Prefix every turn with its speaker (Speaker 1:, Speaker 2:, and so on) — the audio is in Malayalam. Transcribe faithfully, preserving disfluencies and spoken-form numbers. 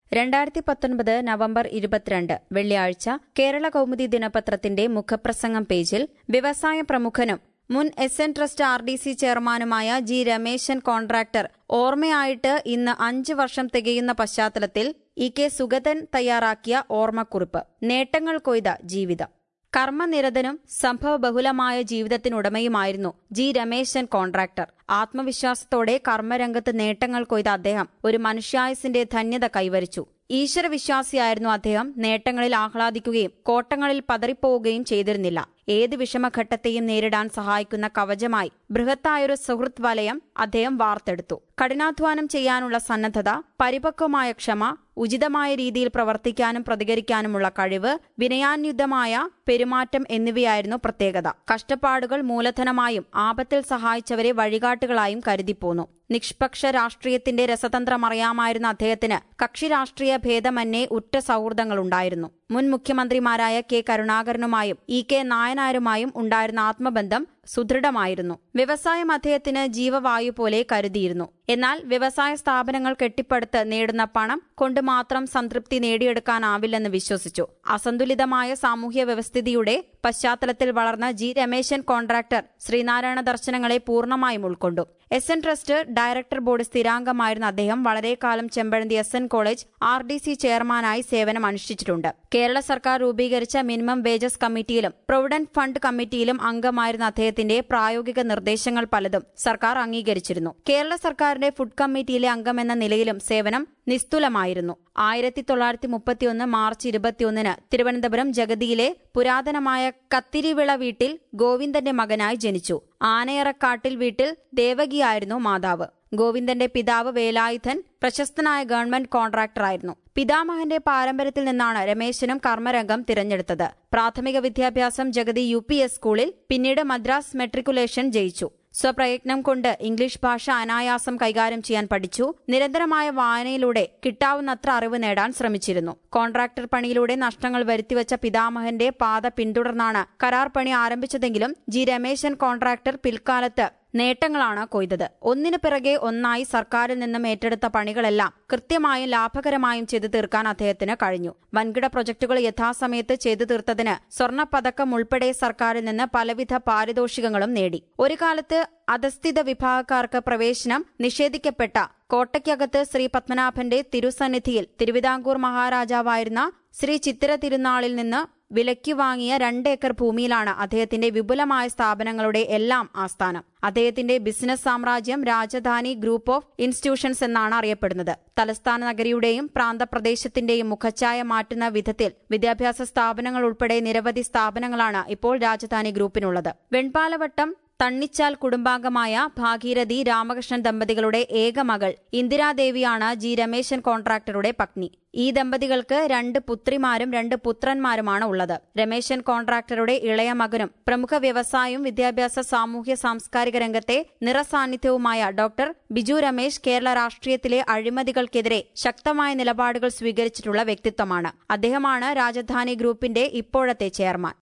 Speaker 1: രണ്ടായിരത്തി പത്തൊൻപത് നവംബർ ഇരുപത്തിരണ്ട് വെള്ളിയാഴ്ച കേരള കൗമുദി ദിനപത്രത്തിന്റെ മുഖപ്രസംഗം പേജിൽ വ്യവസായ പ്രമുഖനും മുൻ S N trust R D C ചെയർമാനുമായ ജി രമേശൻ കോൺട്രാക്ടർ ഓർമ്മയായിട്ട് ഇന്ന് അഞ്ച് വർഷം തികയുന്ന പശ്ചാത്തലത്തിൽ ഇ കെ സുഗതൻ തയ്യാറാക്കിയ ഓർമ്മക്കുറിപ്പ്. നേട്ടങ്ങൾ കൊയ്ത ജീവിതം. കർമ്മനിരതനും സംഭവബഹുലമായ ജീവിതത്തിനുടമയുമായിരുന്നു ജി രമേശൻ കോൺട്രാക്ടർ. ആത്മവിശ്വാസത്തോടെ കർമ്മരംഗത്ത് നേട്ടങ്ങൾ കൊയ്ത അദ്ദേഹം ഒരു മനുഷ്യായുസിന്റെ ധന്യത കൈവരിച്ചു. ഈശ്വരവിശ്വാസിയായിരുന്നു അദ്ദേഹം. നേട്ടങ്ങളിൽ ആഹ്ലാദിക്കുകയും കോട്ടങ്ങളിൽ പതറിപ്പോവുകയും ചെയ്തിരുന്നില്ല. ഏത് വിഷമഘട്ടത്തെയും നേരിടാൻ സഹായിക്കുന്ന കവചമായി ബൃഹത്തായൊരു സുഹൃത്ത് വലയം അദ്ദേഹം വാർത്തെടുത്തു. കഠിനാധ്വാനം ചെയ്യാനുള്ള സന്നദ്ധത, പരിപക്വമായ ക്ഷമ, ഉചിതമായ രീതിയിൽ പ്രവർത്തിക്കാനും പ്രതികരിക്കാനുമുള്ള കഴിവ്, വിനയാന്യുതമായ പെരുമാറ്റം എന്നിവയായിരുന്നു പ്രത്യേകത. കഷ്ടപ്പാടുകൾ മൂലധനമായും ആപത്തിൽ സഹായിച്ചവരെ വഴികാട്ടുകളായും കരുതിപ്പോന്നു. നിഷ്പക്ഷ രാഷ്ട്രീയത്തിന്റെ രസതന്ത്രം അറിയാമായിരുന്ന അദ്ദേഹത്തിന് കക്ഷി രാഷ്ട്രീയ ഭേദമന്യേ ഉറ്റ സൗഹൃദങ്ങളുണ്ടായിരുന്നു. മുൻ മുഖ്യമന്ത്രിമാരായ കെ കരുണാകരനുമായും ഇ കെ നായനാരുമായും ഉണ്ടായിരുന്ന ആത്മബന്ധം സുദൃഢമായിരുന്നു. വ്യവസായം അദ്ദേഹത്തിന് ജീവവായു പോലെ കരുതിയിരുന്നു. എന്നാൽ വ്യവസായ സ്ഥാപനങ്ങൾ കെട്ടിപ്പടുത്ത് നേടുന്ന പണം കൊണ്ട് മാത്രം സംതൃപ്തി നേടിയെടുക്കാനാവില്ലെന്ന് വിശ്വസിച്ചു. അസന്തുലിതമായ സാമൂഹ്യ വ്യവസ്ഥിതിയുടെ പശ്ചാത്തലത്തിൽ വളർന്ന ജി രമേശൻ കോൺട്രാക്ടർ ശ്രീനാരായണ ദർശനങ്ങളെ പൂർണ്ണമായും ഉൾക്കൊണ്ടു. S N trust director board സ്ഥിരാംഗമായിരുന്ന അദ്ദേഹം വളരെക്കാലം Chempazhanthi S N college R D C ചെയർമാനായി സേവനം അനുഷ്ഠിച്ചിട്ടുണ്ട്. കേരള സർക്കാർ രൂപീകരിച്ച മിനിമം വേജസ് കമ്മിറ്റിയിലും പ്രൊവിഡന്റ് ഫണ്ട് കമ്മിറ്റിയിലും അംഗമായിരുന്ന അദ്ദേഹത്തിന്റെ പ്രായോഗിക നിർദ്ദേശങ്ങൾ പലതും സർക്കാർ അംഗീകരിച്ചിരുന്നു. കേരള സർക്കാരിന്റെ ഫുഡ് കമ്മിറ്റിയിലെ അംഗമെന്ന നിലയിലും സേവനം നിസ്തുലമായിരുന്നു. ആയിരത്തി തൊള്ളായിരത്തി മുപ്പത്തിയൊന്ന് മാർച്ച് ഇരുപത്തിയൊന്നിന് തിരുവനന്തപുരം ജഗതിയിലെ പുരാതനമായ കത്തിരിവിള വീട്ടിൽ ഗോവിന്ദന്റെ മകനായി ജനിച്ചു. ആനയറക്കാട്ടിൽ വീട്ടിൽ ദേവകിയായിരുന്നു മാതാവ്. ഗോവിന്ദന്റെ പിതാവ് വേലായുധൻ പ്രശസ്തനായ ഗവൺമെന്റ് കോൺട്രാക്ടറായിരുന്നു. പിതാമഹന്റെ പാരമ്പര്യത്തിൽ നിന്നാണ് രമേശനും കർമ്മരംഗം തിരഞ്ഞെടുത്തത്. പ്രാഥമിക വിദ്യാഭ്യാസം ജഗതി യു പി എസ് സ്കൂളിൽ, പിന്നീട് മദ്രാസ് മെട്രിക്കുലേഷൻ ജയിച്ചു. സ്വപ്രയത്നം കൊണ്ട് ഇംഗ്ലീഷ് ഭാഷ അനായാസം കൈകാര്യം ചെയ്യാൻ പഠിച്ചു. നിരന്തരമായ വായനയിലൂടെ കിട്ടാവുന്നത്ര അറിവ് നേടാൻ ശ്രമിച്ചിരുന്നു. കോൺട്രാക്ടർ പണിയിലൂടെ നഷ്ടങ്ങൾ വരുത്തിവെച്ച പിതാമഹന്റെ പാത പിന്തുടർന്നാണ് കരാർ പണി ആരംഭിച്ചതെങ്കിലും ജി രമേശൻ കോൺട്രാക്ടർ പിൽക്കാലത്ത് നേട്ടങ്ങളാണ് കൊയ്തത്. ഒന്നിനു പിറകെ ഒന്നായി സർക്കാരിൽ നിന്നും ഏറ്റെടുത്ത പണികളെല്ലാം കൃത്യമായും ലാഭകരമായും ചെയ്തു തീർക്കാൻ അദ്ദേഹത്തിന് കഴിഞ്ഞു. വൻകിട പ്രൊജക്ടുകൾ യഥാസമയത്ത് ചെയ്തു തീർത്തതിന് സ്വർണ്ണപ്പതക്കം ഉൾപ്പെടെ സർക്കാരിൽ നിന്ന് പലവിധ പാരിതോഷികങ്ങളും നേടി. ഒരു കാലത്ത് അധസ്ഥിത വിഭാഗക്കാർക്ക് പ്രവേശനം നിഷേധിക്കപ്പെട്ട കോട്ടയ്ക്കകത്ത് ശ്രീ പത്മനാഭന്റെ തിരുസന്നിധിയിൽ തിരുവിതാംകൂർ മഹാരാജാവായിരുന്ന ശ്രീ ചിത്തിര തിരുനാളിൽ നിന്ന് വിലയ്ക്ക് വാങ്ങിയ രണ്ട് ഏക്കർ ഭൂമിയിലാണ് അദ്ദേഹത്തിന്റെ വിപുലമായ സ്ഥാപനങ്ങളുടെ എല്ലാം ആസ്ഥാനം. അദ്ദേഹത്തിന്റെ ബിസിനസ് സാമ്രാജ്യം രാജധാനി ഗ്രൂപ്പ് ഓഫ് ഇൻസ്റ്റിറ്റ്യൂഷൻസ് എന്നാണ് അറിയപ്പെടുന്നത്. തലസ്ഥാന നഗരിയുടെയും പ്രാന്തപ്രദേശത്തിന്റെയും മുഖച്ഛായ മാറ്റുന്ന വിധത്തിൽ വിദ്യാഭ്യാസ സ്ഥാപനങ്ങൾ ഉൾപ്പെടെ നിരവധി സ്ഥാപനങ്ങളാണ് ഇപ്പോൾ രാജധാനി ഗ്രൂപ്പിനുള്ളത്. വെൺപാലവട്ടം തണ്ണിച്ചാൽ കുടുംബാംഗമായ ഭാഗീരഥി രാമകൃഷ്ണൻ ദമ്പതികളുടെ ഏക മകൾ ഇന്ദിരാദേവിയാണ് ജി രമേശൻ കോൺട്രാക്ടറുടെ പത്നി. ഈ ദമ്പതികൾക്ക് രണ്ട് പുത്രിമാരും രണ്ട് പുത്രന്മാരുമാണ് ഉള്ളത്. രമേശൻ കോൺട്രാക്ടറുടെ ഇളയ മകനും പ്രമുഖ വ്യവസായവും വിദ്യാഭ്യാസ സാമൂഹ്യ സാംസ്കാരിക രംഗത്തെ നിറസാന്നിധ്യവുമായ ഡോക്ടർ ബിജു രമേശ് കേരള രാഷ്ട്രീയത്തിലെ അഴിമതികൾക്കെതിരെ ശക്തമായ നിലപാടുകൾ സ്വീകരിച്ചിട്ടുള്ള വ്യക്തിത്വമാണ്. അദ്ദേഹമാണ് രാജധാനി ഗ്രൂപ്പിന്റെ ഇപ്പോഴത്തെ ചെയർമാൻ.